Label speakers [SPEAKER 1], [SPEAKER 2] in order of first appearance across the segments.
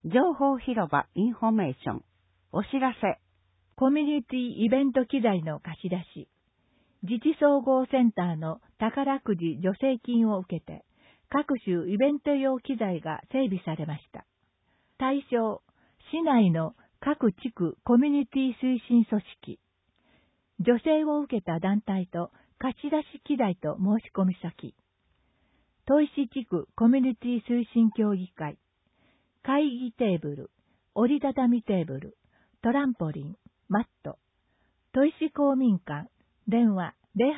[SPEAKER 1] 情報広場インフォメーション。お知らせ。
[SPEAKER 2] コミュニティイベント機材の貸し出し。自治総合センターの宝くじ助成金を受けて、各種イベント用機材が整備されました。対象、市内の各地区コミュニティ推進組織。助成を受けた団体と貸し出し機材と申し込み先。砥石地区コミュニティ推進協議会。会議テーブル、折りたたみテーブル、トランポリン、マット。砥石公民館、電話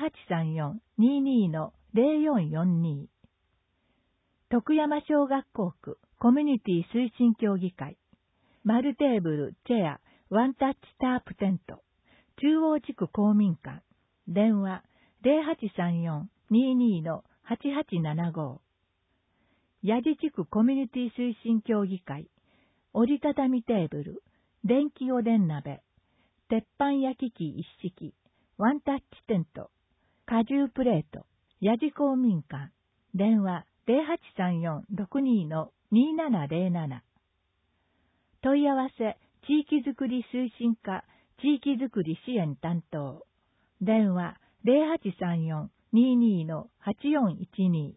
[SPEAKER 2] 0834-22-0442。徳山小学校区コミュニティ推進協議会。丸テーブル、チェア、ワンタッチタープテント。中央地区公民館。電話 0834-22-8875。八地地区コミュニティ推進協議会。折りたたみテーブル、電気おでん鍋、鉄板焼き器一式、ワンタッチテント、果汁プレート、八地公民館。電話 0834-62-2707。問い合わせ、地域づくり推進課、地域づくり支援担当。電話 0834-22-8412。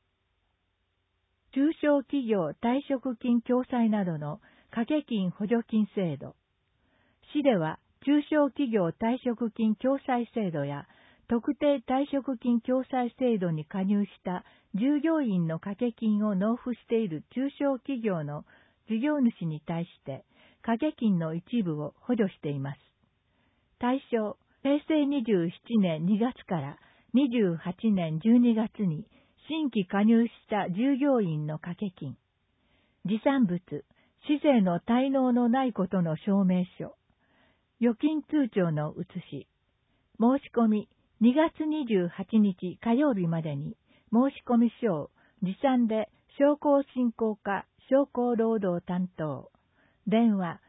[SPEAKER 2] 中小企業退職金共済などの掛け金補助金制度。市では中小企業退職金共済制度や特定退職金共済制度に加入した従業員の掛け金を納付している中小企業の事業主に対して掛け金の一部を補助しています。対象、平成27年2月から28年12月に新規加入した従業員の掛け金。持参物、市税の滞納のないことの証明書。預金通帳の写し。申し込み、2月28日火曜日までに申し込み書を持参で商工振興課商工労働担当。電話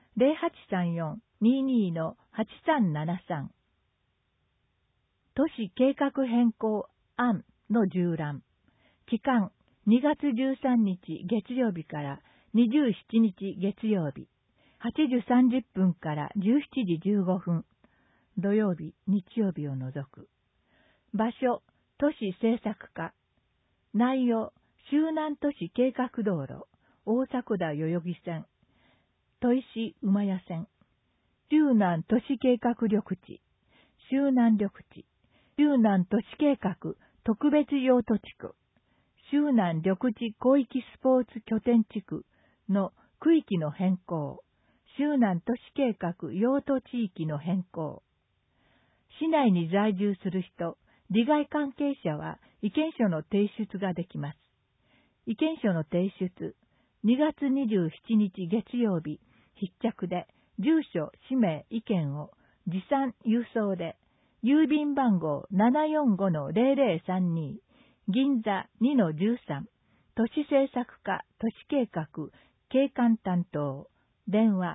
[SPEAKER 2] 0834-22-8373。都市計画変更案の縦覧。期間2月13日月曜日から27日月曜日、8時30分から17時15分、土曜日、日曜日を除く。場所、都市政策課。内容、周南都市計画道路、大迫田代々木線、砥石馬谷線、周南都市計画緑地、周南緑地、周南都市計画特別用途地区、周南緑地広域スポーツ拠点地区の区域の変更、周南都市計画用途地域の変更。市内に在住する人、利害関係者は意見書の提出ができます。意見書の提出、2月27日月曜日、必着で、住所、氏名、意見を持参郵送で、郵便番号 745-0032、銀座 2-13、都市政策課都市計画景観担当。電話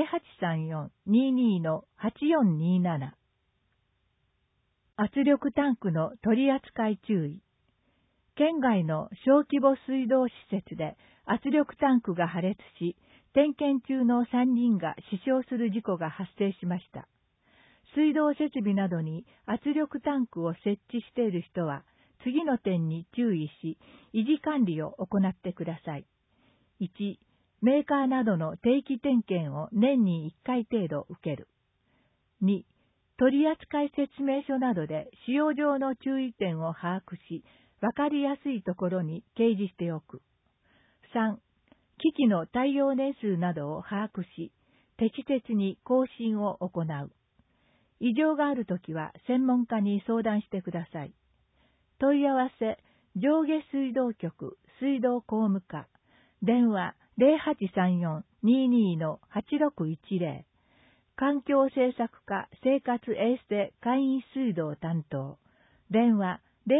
[SPEAKER 2] 0834-22-8427。圧力タンクの取扱い注意。県外の小規模水道施設で圧力タンクが破裂し、点検中の3人が死傷する事故が発生しました。水道設備などに圧力タンクを設置している人は、次の点に注意し、維持管理を行ってください。1、メーカーなどの定期点検を年に1回程度受ける。2、取扱説明書などで使用上の注意点を把握し、わかりやすいところに掲示しておく。3、機器の耐用年数などを把握し、適切に更新を行う。異常があるときは専門家に相談してください。問い合わせ、上下水道局、水道工務課、電話 0834-22-8610、環境政策課生活衛生簡易水道担当、電話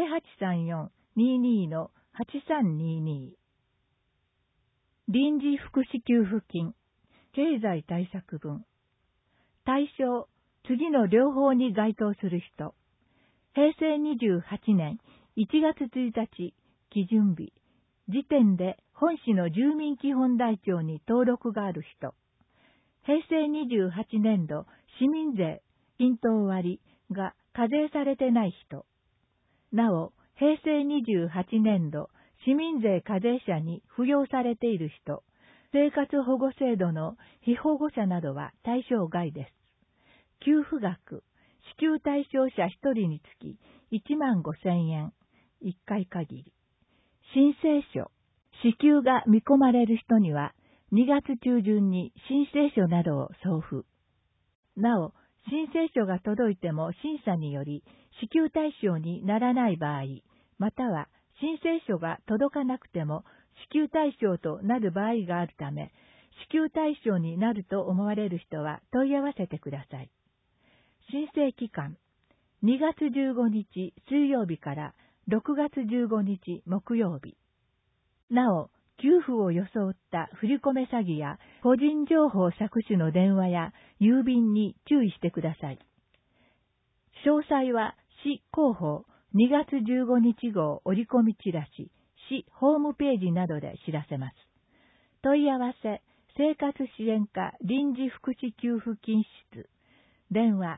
[SPEAKER 2] 0834-22-8322。臨時福祉給付金、経済対策分。対象、次の両方に該当する人。平成28年1月1日基準日時点で本市の住民基本台帳に登録がある人、平成28年度市民税均等割が課税されてない人、なお、平成28年度市民税課税者に扶養されている人、生活保護制度の被保護者などは対象外です。給付額、支給対象者1人につき15,000円、1回限り。申請書、支給が見込まれる人には2月中旬に申請書などを送付。なお、申請書が届いても審査により支給対象にならない場合、または申請書が届かなくても支給対象となる場合があるため、支給対象になると思われる人は問い合わせてください。申請期間、2月15日水曜日から6月15日木曜日。なお、給付を装った振り込め詐欺や個人情報搾取の電話や郵便に注意してください。詳細は市広報2月15日号折り込みチラシ、市ホームページなどで知らせます。問い合わせ、生活支援課臨時福祉給付金室、電話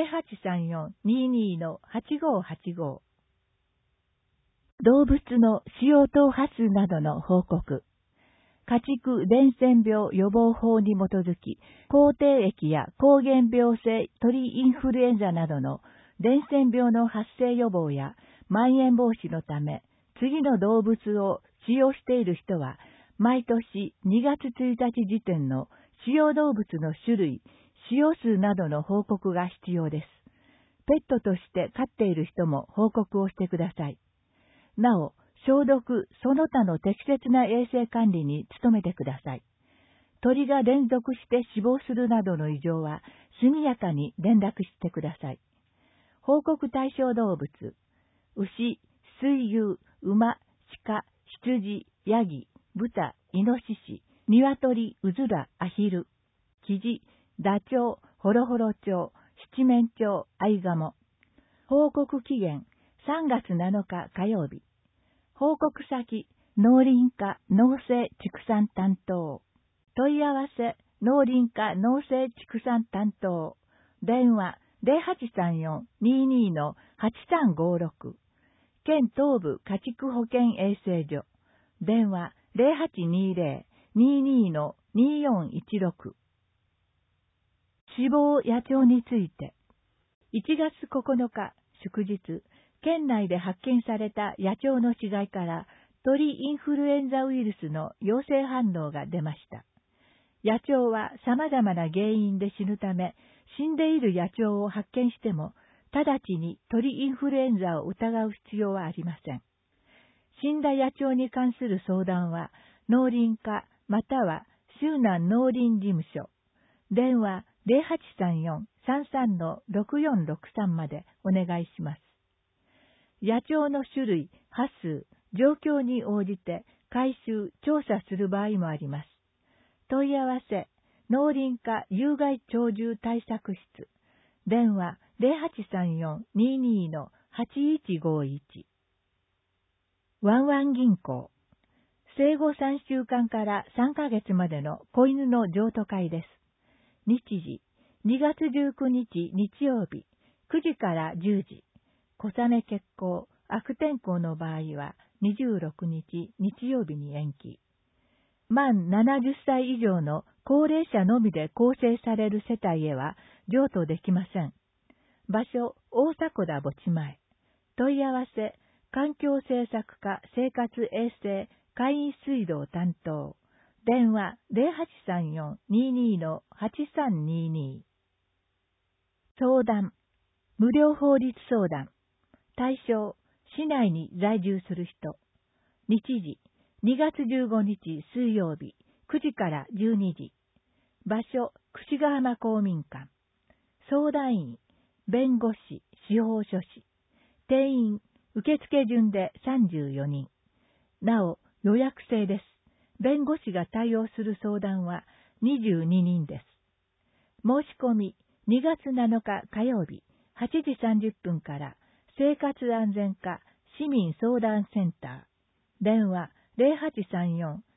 [SPEAKER 2] 0834-22-8585。動物の使用等発数などの報告。家畜伝染病予防法に基づき、口蹄疫や膠原病性鳥インフルエンザなどの伝染病の発生予防や蔓延防止のため、次の動物を使用している人は、毎年2月1日時点の使用動物の種類、使用数などの報告が必要です。ペットとして飼っている人も報告をしてください。なお、消毒、その他の適切な衛生管理に努めてください。鳥が連続して死亡するなどの異常は、速やかに連絡してください。報告対象動物、牛、水牛、馬、鹿、羊、ヤギ、豚、イノシシ、鶏、うずら、アヒル、キジ、ダチョウ、ホロホロ鳥、七面鳥、アイガモ。報告期限、3月7日火曜日。報告先、農林課農政畜産担当。問い合わせ、農林課農政畜産担当。電話、0834-22-8356。県東部家畜保健衛生所。電話、0820-22-2416。死亡野鳥について。1月9日、祝日、県内で発見された野鳥の死骸から鳥インフルエンザウイルスの陽性反応が出ました。野鳥は様々な原因で死ぬため、死んでいる野鳥を発見しても、直ちに鳥インフルエンザを疑う必要はありません。死んだ野鳥に関する相談は、農林課または周南農林事務所、電話0834-33-6463までお願いします。野鳥の種類、波数、状況に応じて回収、調査する場合もあります。問い合わせ、農林課有害鳥獣対策室、電話0834-22-8151。ワンワン銀行、生後3週間から3ヶ月までの子犬の譲渡会です。日時、2月19日日曜日、9時から10時。小雨欠航、悪天候の場合は26日日曜日に延期。満70歳以上の高齢者のみで構成される世帯へは譲渡できません。場所、大迫田墓地前。問い合わせ、環境政策課生活衛生会員水道担当。電話0834-22-8322。相談、無料法律相談。対象、市内に在住する人。日時、2月15日水曜日、9時から12時。場所、櫛ヶ浜公民館。相談員、弁護士、司法書士。定員、受付順で34人。なお、予約制です。弁護士が対応する相談は22人です。申し込み、2月7日火曜日、8時30分から、生活安全課市民相談センター。電話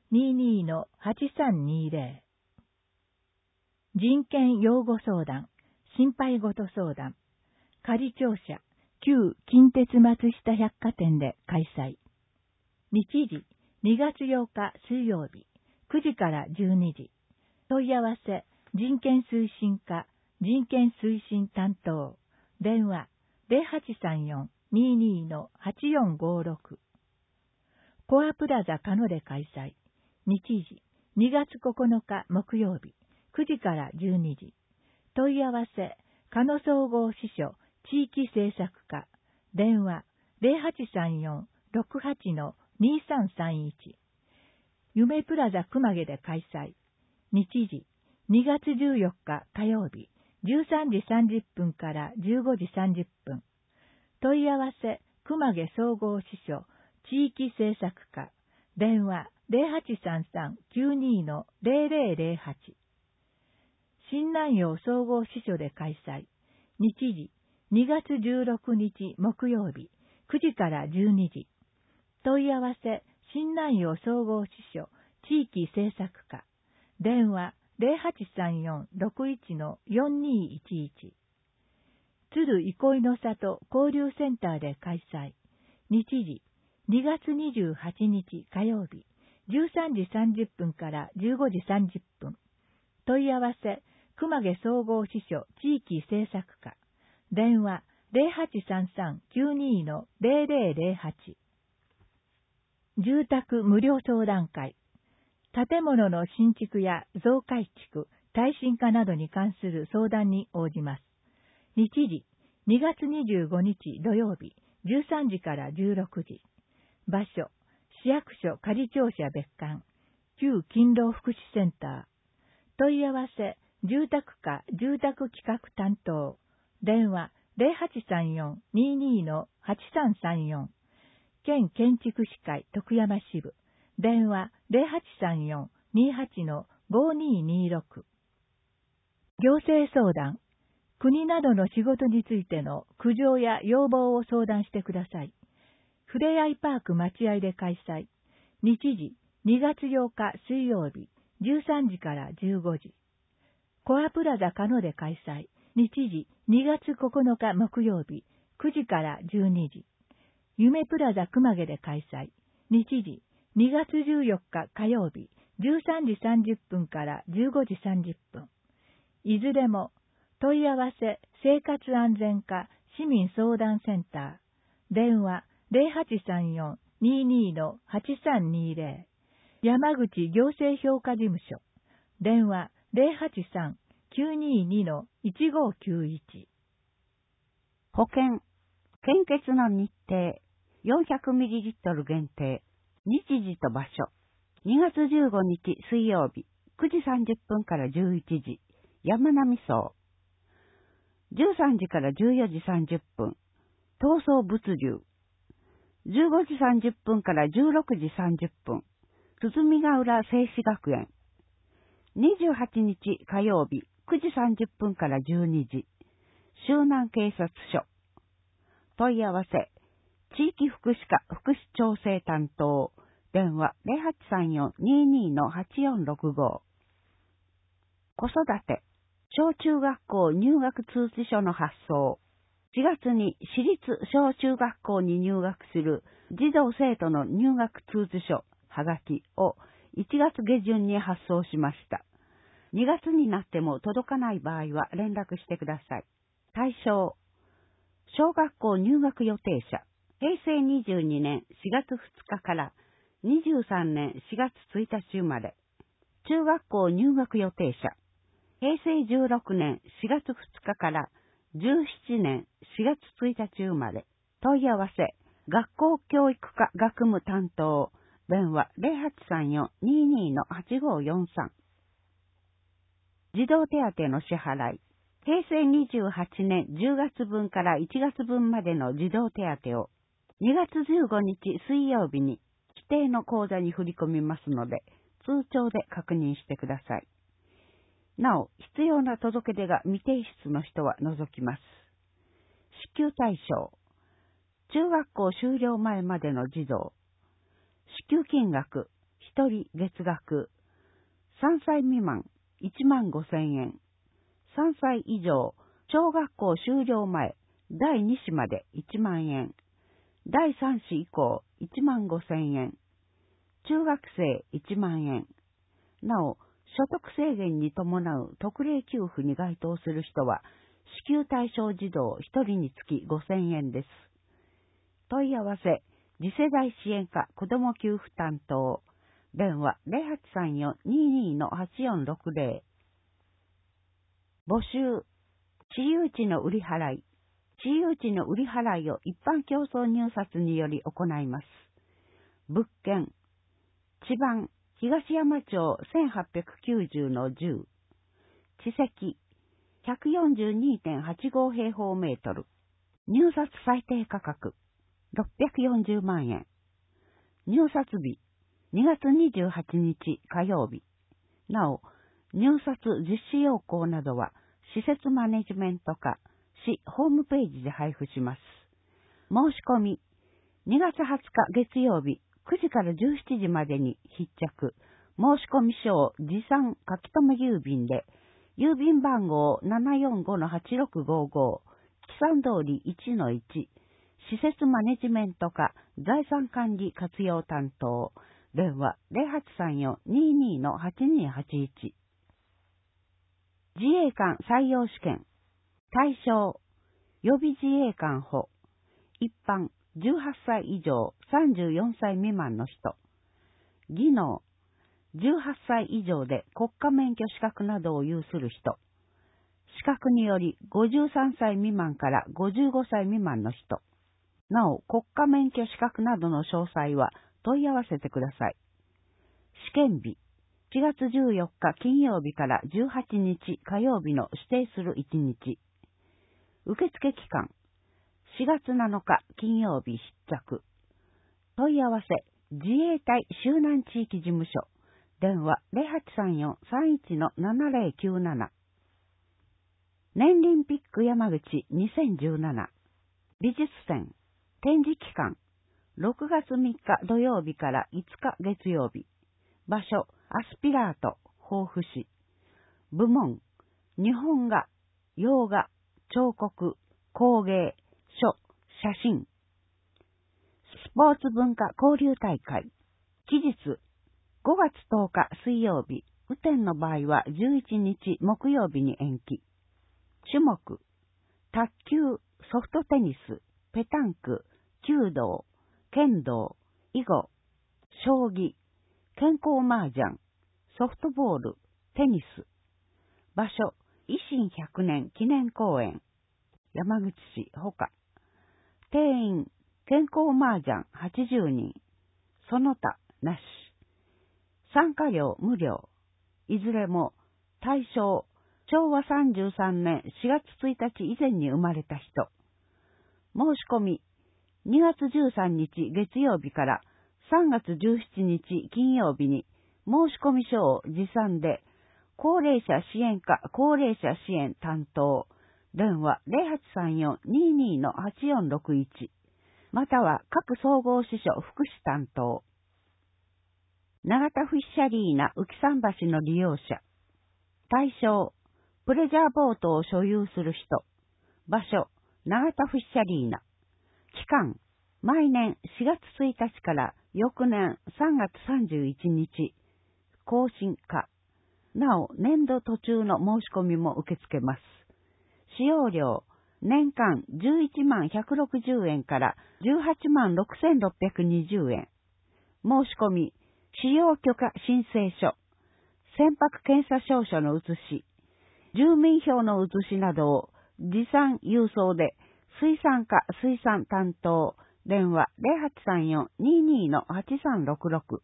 [SPEAKER 2] 22-8320。人権擁護相談、心配事相談、仮庁舎、旧近鉄松下百貨店で開催。日時、2月8日水曜日、9時から12時。問い合わせ、人権推進課、人権推進担当。電話、0834-22-8456。コアプラザカノで開催。日時、2月9日木曜日、9時から12時。問い合わせ、カノ総合支所、地域政策課。電話、0834-68-2331。夢プラザ熊毛で開催。日時、2月14日火曜日、13時30分から15時30分。問い合わせ、熊毛総合支所、地域政策課。電話、0833-92-0008。新南陽総合支所で開催。日時、2月16日木曜日、9時から12時。問い合わせ、新南陽総合支所、地域政策課。電話、0834-61-4211。鶴憩いの里交流センターで開催。日時、2月28日火曜日、13時30分から15時30分。問い合わせ、熊毛総合支所地域政策課。電話、0833-92-0008。住宅無料相談会。建物の新築や増改築、耐震化などに関する相談に応じます。日時、2月25日土曜日、13時から16時。場所、市役所仮庁舎別館、旧勤労福祉センター。問い合わせ、住宅課住宅企画担当。電話、0834-22-8334。県建築士会徳山支部。電話、0834-28-5226。行政相談。国などの仕事についての苦情や要望を相談してください。ふれあいパーク待合で開催。日時、2月8日水曜日、13時から15時。コアプラザカノで開催。日時、2月9日木曜日、9時から12時。夢プラザ熊毛で開催。日時、2月14日火曜日、13時30分から15時30分。いずれも、問い合わせ、生活安全課市民相談センター。電話、0834-22-8320。山口行政評価事務所。電話、083-922-1591。
[SPEAKER 1] 保険、献血の日程、400ml 限定、日時と場所、2月15日水曜日、9時30分から11時、山並荘。13時から14時30分、東総物流。15時30分から16時30分、鼓ヶ浦静止学園。28日火曜日、9時30分から12時、周南警察署。問い合わせ、地域福祉課福祉調整担当。電話0834-22-8465。子育て、小中学校入学通知書の発送。4月に私立小中学校に入学する児童生徒の入学通知書、はがきを1月下旬に発送しました。2月になっても届かない場合は連絡してください。対象、小学校入学予定者、平成22年4月2日から23年4月1日生まれ。中学校入学予定者、平成16年4月2日から17年4月1日生まれ。問い合わせ、学校教育課学務担当。電話0834-22-8543。児童手当の支払い。平成28年10月分から1月分までの児童手当を2月15日水曜日に指定の口座に振り込みますので、通帳で確認してください。なお、必要な届け出が未提出の人は除きます。支給対象。中学校修了前までの児童。支給金額、 1人月額。3歳未満、15,000円。3歳以上、小学校修了前、第2子まで1万円。第3子以降、15,000円。中学生1万円。なお、所得制限に伴う特例給付に該当する人は、支給対象児童1人につき5,000円です。問い合わせ、次世代支援課子ども給付担当。電話 0834-22-8460。募集。私有地の売り払い。私有地の売り払いを一般競争入札により行います。物件。地番、東山町 1890-10。地積。142.85 平方メートル。入札最低価格。640万円。入札日。2月28日火曜日。なお、入札実施要項などは、施設マネジメント課、市ホームページで配布します。申し込み。2月20日月曜日、9時から17時までに必着。申込書を持参書き留め郵便で、郵便番号 745-8655、記算通り 1-1、施設マネジメント課、財産管理活用担当、電話 0834-22-8281。自衛官採用試験。対象、予備自衛官補。一般、18歳以上、34歳未満の人。技能、18歳以上で国家免許資格などを有する人。資格により53歳未満から55歳未満の人。なお、国家免許資格などの詳細は問い合わせてください。試験日、4月14日金曜日から18日火曜日の指定する1日。受付期間、4月7日金曜日必着。問い合わせ、自衛隊周南地域事務所。電話 0834-31-7097。年輪ピック山口2017。美術展。展示期間。6月3日土曜日から5日月曜日。場所、アスピラート、防府市。部門、日本画、洋画、彫刻、工芸、書、写真。スポーツ文化交流大会。期日、5月10日水曜日。雨天の場合は11日木曜日に延期。種目、卓球、ソフトテニス、ペタンク、弓道、剣道、囲碁、将棋、健康麻雀、ソフトボール、テニス。場所、維新100年記念公園。山口市ほか。定員、健康麻雀80人。その他、なし。参加料無料。いずれも、対象、昭和33年4月1日以前に生まれた人。申し込み、2月13日月曜日から3月17日金曜日に申込書を持参で、高齢者支援課高齢者支援担当、電話 0834-22-8461、または各総合支所福祉担当。長田フィッシャリーナ浮桟橋の利用者。対象、プレジャーボートを所有する人。場所、長田フィッシャリーナ。期間、毎年4月1日から翌年3月31日。更新可。なお、年度途中の申し込みも受け付けます。使用料、年間11万160円から18万6620円。申し込み、使用許可申請書、船舶検査証書の写し、住民票の写しなどを持参郵送で、水産課水産担当、電話 0834-22-8366。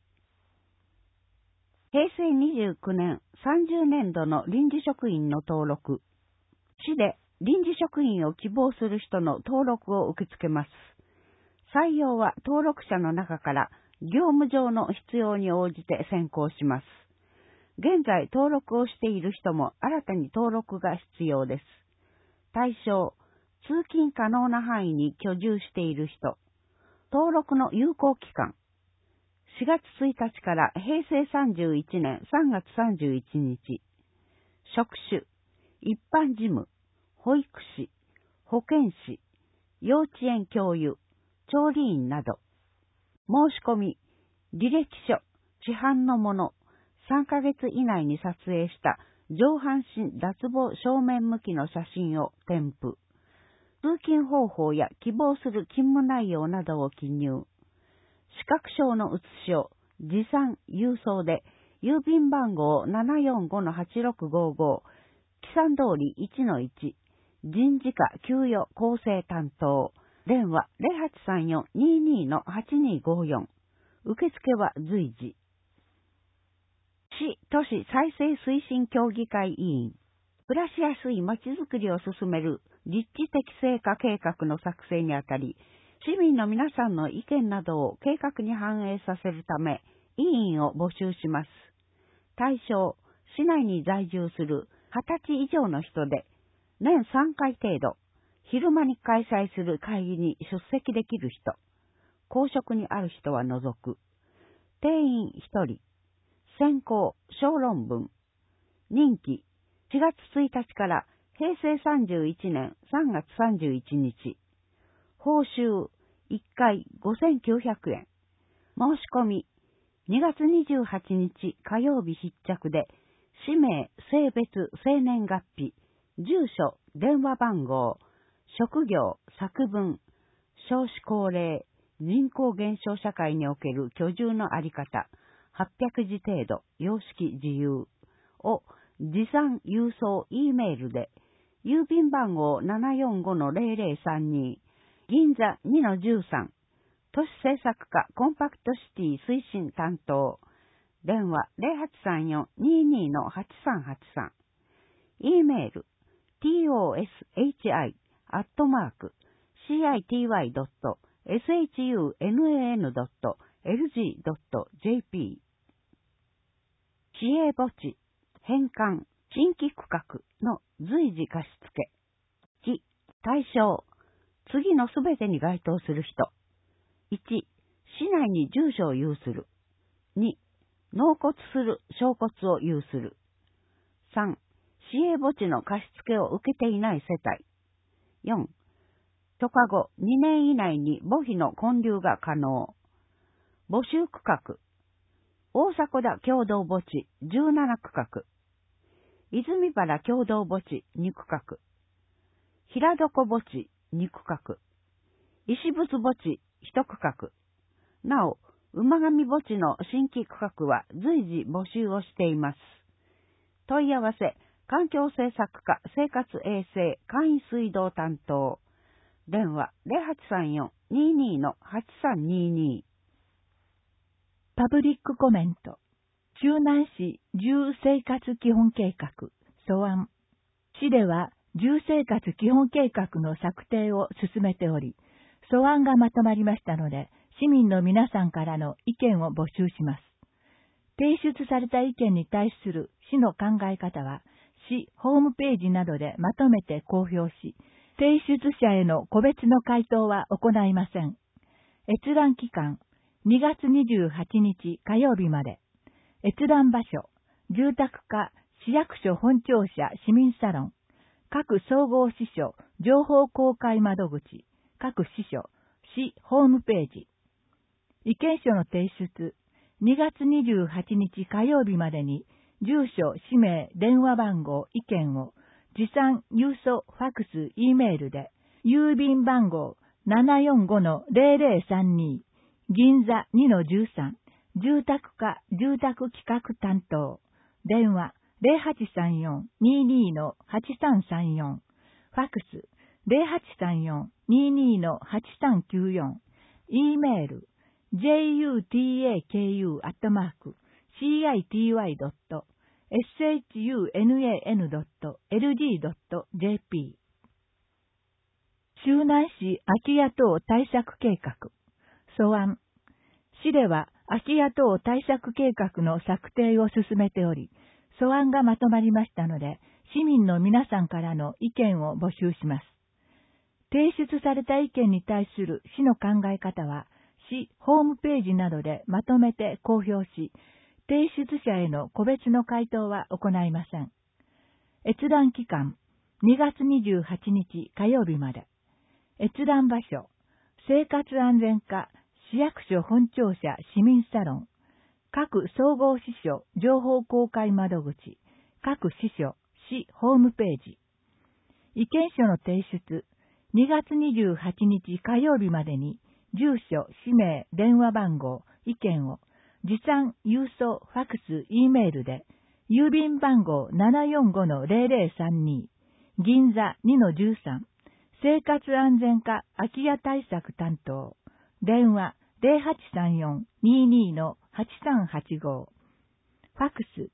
[SPEAKER 1] 平成29年30年度の臨時職員の登録。市で臨時職員を希望する人の登録を受け付けます。採用は登録者の中から業務上の必要に応じて選考します。現在登録をしている人も新たに登録が必要です。対象、通勤可能な範囲に居住している人。登録の有効期間。 4月1日から平成31年3月31日、職種、一般事務、保育士、保健師、幼稚園教諭、調理員など、申し込み、履歴書、市販のもの、3ヶ月以内に撮影した上半身脱帽正面向きの写真を添付。通勤方法や希望する勤務内容などを記入。視覚証の写しを持参郵送で、郵便番号 745-8655、記算通り 1-1、人事課給与構成担当、電話 0834-22-8254、受付は随時。市都市再生推進協議会委員、暮らしやすいまちづくりを進める立地適正化計画の作成にあたり、市民の皆さんの意見などを計画に反映させるため、委員を募集します。対象、市内に在住する20歳以上の人で、年3回程度、昼間に開催する会議に出席できる人、公職にある人は除く、定員1人、選考、小論文、任期、4月1日から平成31年3月31日、報酬1回5900円、申し込み2月28日火曜日必着で、氏名、性別、生年月日、住所、電話番号、職業、作文、少子高齢、人口減少社会における居住のあり方、800字程度、様式自由を持参郵送 E メールで、郵便番号 745-0032、銀座 2-13、都市政策課コンパクトシティ推進担当、電話 0834-22-8383、E メール toshi@city.shun.lg.jp、市営墓地、返還、新規区画の随時貸付。1、対象、次のすべてに該当する人。1、市内に住所を有する。2、納骨する証骨を有する。3、市営墓地の貸付を受けていない世帯。4、許可後2年以内に墓碑の建立が可能。募集区画。大迫田共同墓地17区画。泉原共同墓地2区画。平床墓地2区画。石仏墓地1区画。なお、馬上墓地の新規区画は随時募集をしています。問い合わせ、環境政策課生活衛生簡易水道担当。電話 0834-22-8322。
[SPEAKER 2] パブリックコメント。周南市住生活基本計画素案。市では住生活基本計画の策定を進めており、素案がまとまりましたので、市民の皆さんからの意見を募集します。提出された意見に対する市の考え方は、市ホームページなどでまとめて公表し、提出者への個別の回答は行いません。閲覧期間、2月28日火曜日まで。閲覧場所、住宅課、市役所本庁舎市民サロン、各総合支所、情報公開窓口、各支所、市ホームページ。意見書の提出、2月28日火曜日までに、住所、氏名、電話番号、意見を、持参、郵送、ファクス、E メールで、郵便番号 745-0032、銀座 2-13、住宅課住宅企画担当、電話 0834-22-8334、ファクス 0834-22-8394、E メール jutaku.shun.lg.jp。 周南市空き家等対策計画素案。市では空き家等対策計画の策定を進めており、素案がまとまりましたので、市民の皆さんからの意見を募集します。提出された意見に対する市の考え方は、 市ホームページなどでまとめて公表し、提出者への個別の回答は行いません。閲覧期間、2月28日火曜日まで。閲覧場所、生活安全課市役所本庁舎市民サロン、各総合支所情報公開窓口、各支所市ホームページ。意見書の提出、2月28日火曜日までに、住所、氏名、電話番号、意見を、持参、郵送、ファックス、Eメールで、郵便番号 745-0032、銀座 2-13、生活安全課空き家対策担当、電話 0834-22-8385、ファックス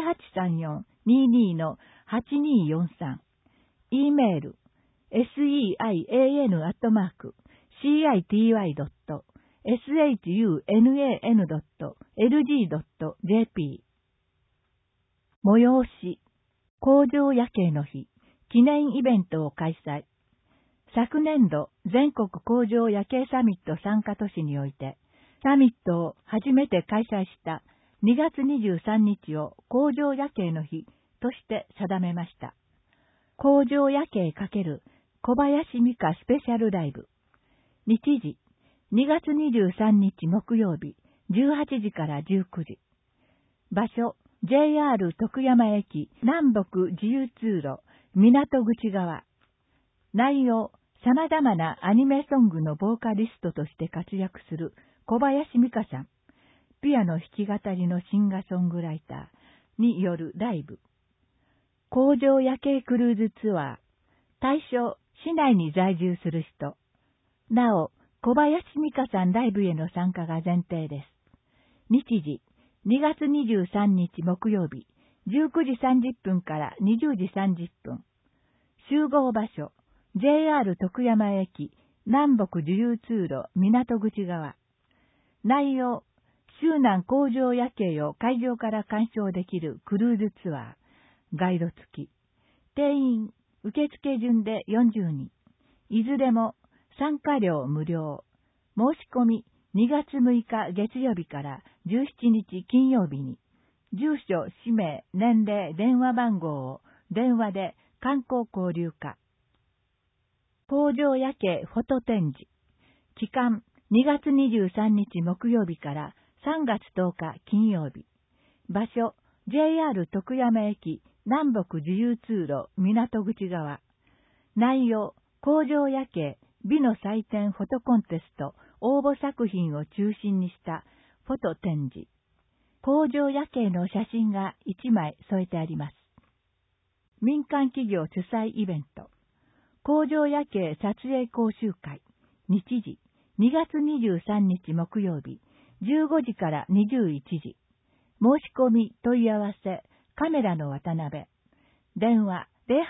[SPEAKER 2] 0834-22-8243、Eメール、seian.shun.lg.jp。 催し、工場夜景の日、記念イベントを開催。昨年度全国工場夜景サミット参加都市において、サミットを初めて開催した2月23日を工場夜景の日として定めました。工場夜景×小林美香スペシャルライブ。日時、2月23日木曜日、18時から19時。場所、JR 徳山駅南北自由通路、港口側。内容、様々なアニメソングのボーカリストとして活躍する小林美香さん、ピアノ弾き語りのシンガーソングライターによるライブ。工場夜景クルーズツアー。対象、市内に在住する人。なお、小林美香さんライブへの参加が前提です。日時、2月23日木曜日、19時30分から20時30分。集合場所、JR 徳山駅、南北自由通路、港口側。内容、周南工場夜景を会場から鑑賞できるクルーズツアー、ガイド付き。定員、受付順で40人。いずれも参加料無料。申し込み2月6日月曜日から17日金曜日に、住所、氏名、年齢、電話番号を電話で観光交流課。工場夜景フォト展示。期間2月23日木曜日から3月10日金曜日。場所、JR 徳山駅南北自由通路港口側。内容、工場夜景美の祭典フォトコンテスト応募作品を中心にしたフォト展示。工場夜景の写真が1枚添えてあります。民間企業主催イベント。工場夜景撮影講習会。日時、2月23日木曜日、15時から21時。申し込み問い合わせ、カメラの渡辺。電話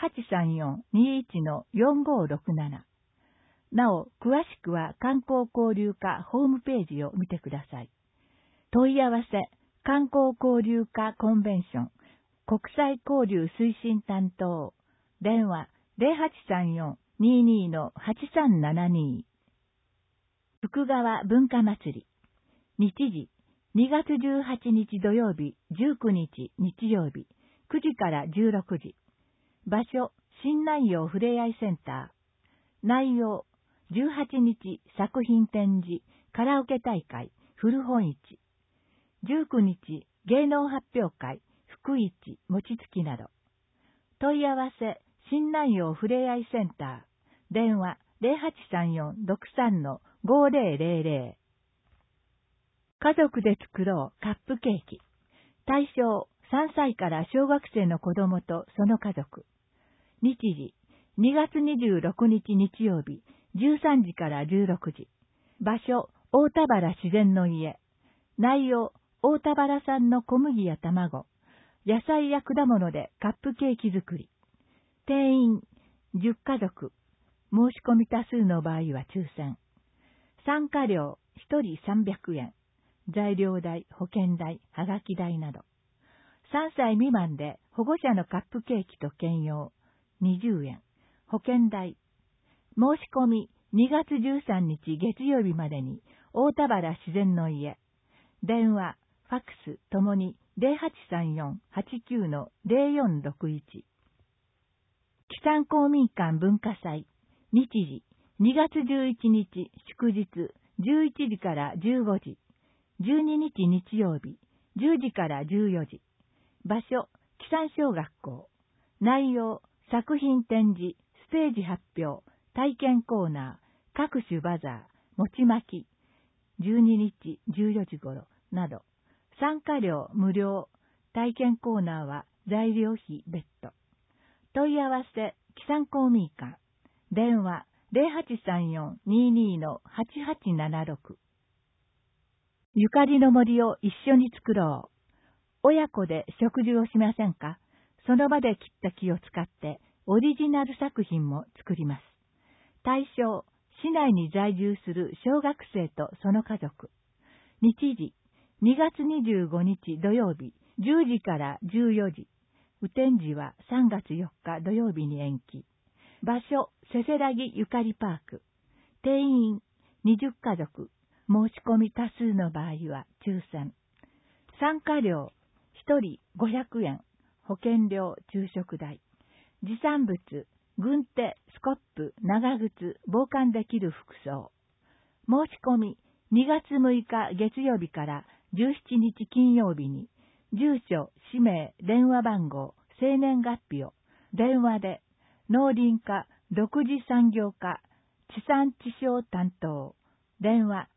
[SPEAKER 2] 0834-21-4567。なお、詳しくは観光交流課ホームページを見てください。問い合わせ、観光交流課コンベンション、国際交流推進担当。電話 0834-22-8372。福川文化祭り。日時、2月18日土曜日、19日日曜日、9時から16時。場所、新南陽ふれあいセンター。内容、18日作品展示、カラオケ大会、古本市。19日芸能発表会、福市、餅つきなど。問い合わせ、新南陽ふれあいセンター。電話、0834-63-5000。家族で作ろうカップケーキ。対象、3歳から小学生の子供とその家族。日時、2月26日日曜日、13時から16時。場所、大田原自然の家。内容、大田原産の小麦や卵、野菜や果物でカップケーキ作り。定員、10家族。申し込み多数の場合は抽選。参加料、1人300円。材料代、保険代、はがき代など。3歳未満で保護者のカップケーキと兼用、20円。保険代。申し込み2月13日月曜日までに大田原自然の家。電話、ファックスともに0834-89-0461。木山公民館文化祭。日時、2月11日祝日11時から15時。12日日曜日10時から14時。場所、木山小学校。内容、作品展示、ステージ発表、体験コーナー、各種バザー、餅巻き、12日14時頃など、参加料無料、体験コーナーは材料費別途。問い合わせ、木山公民館。電話、0834-22-8876。ゆかりの森を一緒に作ろう。親子で食事をしませんか？その場で切った木を使ってオリジナル作品も作ります。対象、市内に在住する小学生とその家族。日時、2月25日土曜日10時から14時。雨天時は3月4日土曜日に延期。場所、せせらぎゆかりパーク。定員20家族。申し込み多数の場合は抽選。参加料1人500円。保険料、昼食代。持参物、軍手、スコップ、長靴、防寒できる服装。申し込み2月6日月曜日から17日金曜日に、住所、氏名、電話番号、生年月日を電話で、農林課、独自産業課、地産地消担当、電話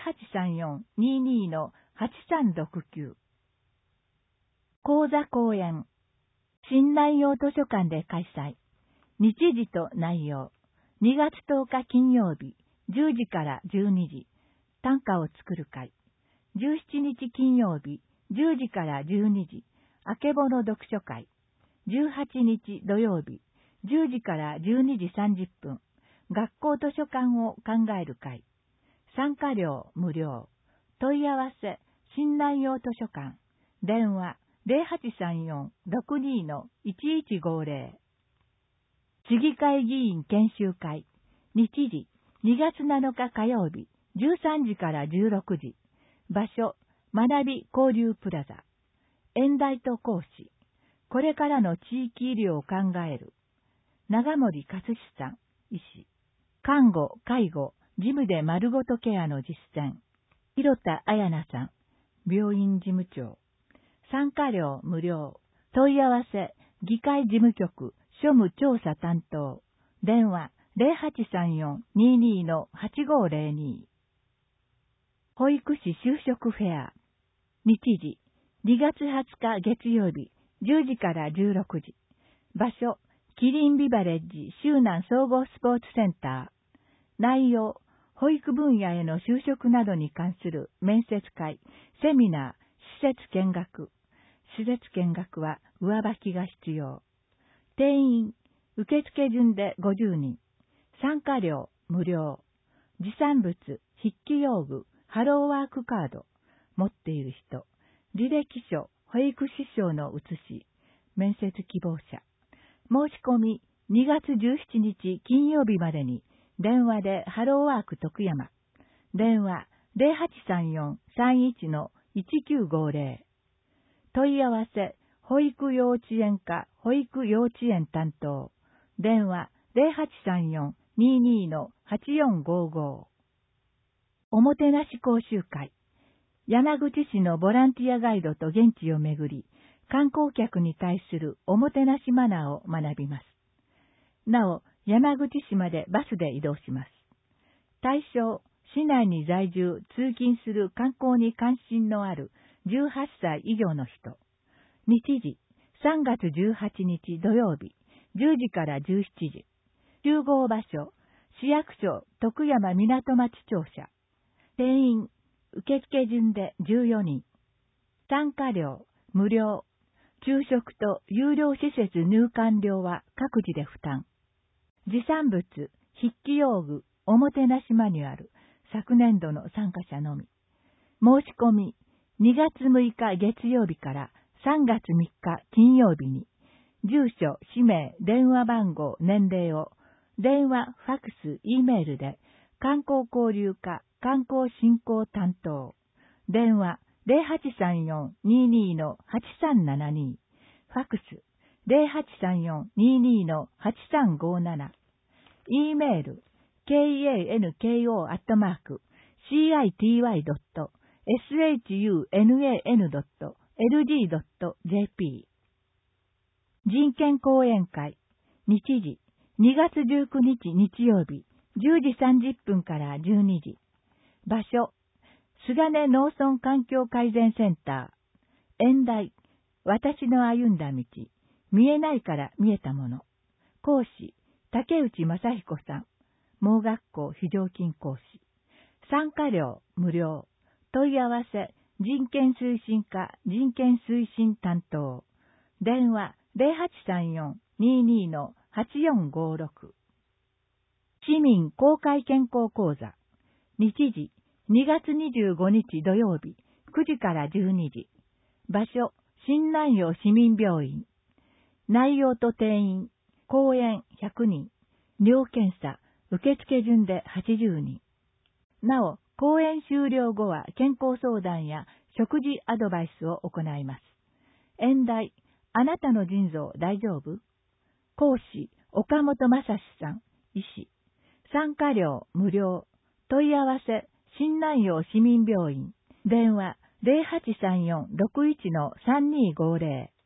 [SPEAKER 2] 0834-22-8369。講座講演、新南陽図書館で開催。日時と内容、2月10日金曜日、10時から12時、短歌を作る会。17日金曜日、10時から12時、あけぼの読書会。18日土曜日、10時から12時30分、学校図書館を考える会。参加料無料。問い合わせ、新南陽図書館。電話、0834-62-1150。市議会議員研修会。日時、2月7日火曜日、13時から16時。場所、学び交流プラザ。演題と講師。これからの地域医療を考える。長森勝志さん、医師。看護、介護、事務で丸ごとケアの実践。広田彩奈さん、病院事務長。参加料無料。問い合わせ、議会事務局、庶務調査担当。電話0834-22-8502。保育士就職フェア。日時、2月20日月曜日、10時から16時。場所、キリンビバレッジ周南総合スポーツセンター。内容、保育分野への就職などに関する面接会、セミナー、施設見学。施設見学は上履きが必要。定員、受付順で50人。参加料、無料。持参物、筆記用具、ハローワークカード。持っている人。履歴書、保育士証の写し。面接希望者。申し込み、2月17日金曜日までに、電話でハローワーク徳山。電話0834-31-1950。問い合わせ、保育幼稚園課保育幼稚園担当。電話0834-22-8455。おもてなし講習会。山口市のボランティアガイドと現地をめぐり、観光客に対するおもてなしマナーを学びます。なお、山口市までバスで移動します。対象、市内に在住、通勤する観光に関心のある18歳以上の人。日時、3月18日土曜日、10時から17時。集合場所、市役所徳山港町庁舎。定員、受付順で14人。参加料、無料。昼食と有料施設入館料は各自で負担。持参物、筆記用具、おもてなしマニュアル、昨年度の参加者のみ。申し込み、2月6日月曜日から3月3日金曜日に、住所、氏名、電話番号、年齢を、電話、ファクス、Eメールで、観光交流課観光振興担当。電話0834-22-8372。ファクス0834-22-8357。e メール kanko@sunan.lg.jp。 人権講演会。日時2月19日日曜日10時30分から12時。場所菅根農村環境改善センター。演題私の歩んだ道、見えないから見えたもの。講師竹内正彦さん。盲学校非常勤講師。参加料無料。問い合わせ人権推進課人権推進担当。電話0834-22-8456。市民公開健康講座。日時2月25日土曜日9時から12時。場所新南陽市民病院。内容と定員講演100人。尿検査受付順で80人。なお、講演終了後は健康相談や食事アドバイスを行います。演題あなたの腎臓大丈夫？講師岡本正史さん、医師。参加料無料。問い合わせ新南陽市民病院。電話0834-61-3250。